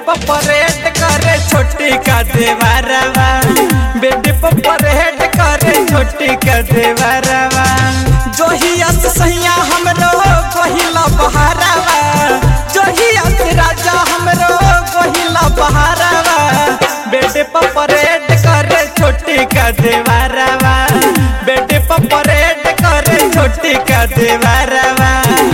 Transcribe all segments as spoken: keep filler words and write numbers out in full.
पर परेड करे छोटी का देवरवा, बेड पर परेड करे छोटी का देवरवा। जोहिया से सैया हमरो गोहिला बहारवा, जोहिया से राजा हमरो गोहिला बहारवा। बेड पर परेड करे छोटी का देवरवा, बेड पर परेड करे छोटी का देवरवा।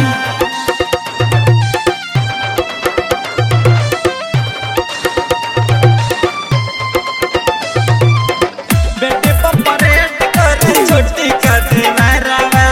छोटी का देवरवा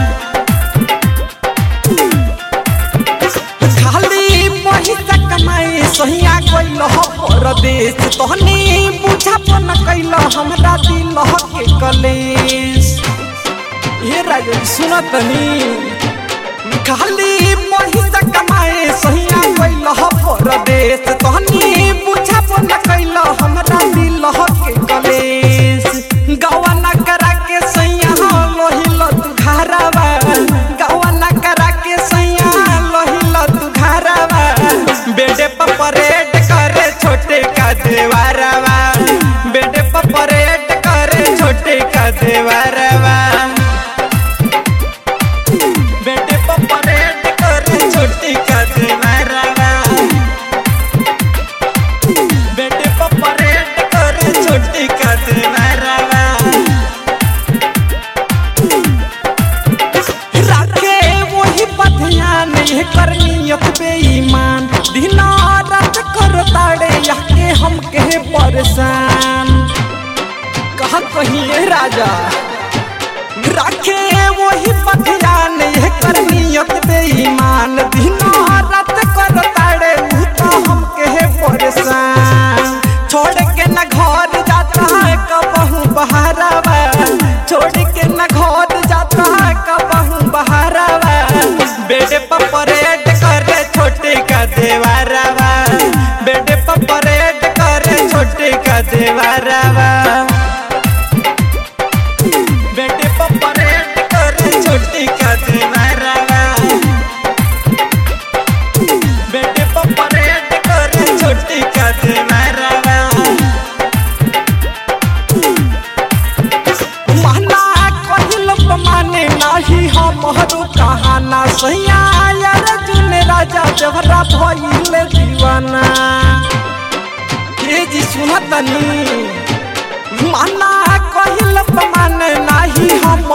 खाली पैसा कमाई सहिया गइल ह परदेश, तहनी बुझा पन कैल हमरा दिल के कलेश। हे राजा सुनतनी खाली पैसा कमाई सहिया गइल ह परदेश, तहनी बुझा पन कैल हमरा दिल के कलेश। गवाना करा के सैया लोहिल तू घरवा, गवाना करा के सैया लोहिल तू घरवा। बेड पर परेड करे छोटे का देवरवा, बेड पर परेड करे छोटे का देवरवा, बेड पर परेड करे छोटे का देवरवा, बेड पर परेड करे छोटे का देवरवा। नहीं करनियत बेईमान दिना रात कर ताड़े यके हम के परेशान। कहा कहिए राजा राखे वही पथिया नहीं करनियत बेईमान दिना रात कर ताड़े उता हम के परेशान। छोड़ के न घर जाता है कबहू बहारवा, छोड़ के न घर जाता है कबहू बहारवा। बेड पर परेड करे छोटे का देवरवा, बेड पर परेड करे छोटे का देवरवा, बेड पर परेड करे छोटे का देवरवा, बेड पर परेड करे छोटे का देवरवा। महना कहिल माने नाही हमरो कहाना सैया अर्जुन राजा जवरा भइल दीवाना। हे जी सुनतनी महना कहिल माने नाही हम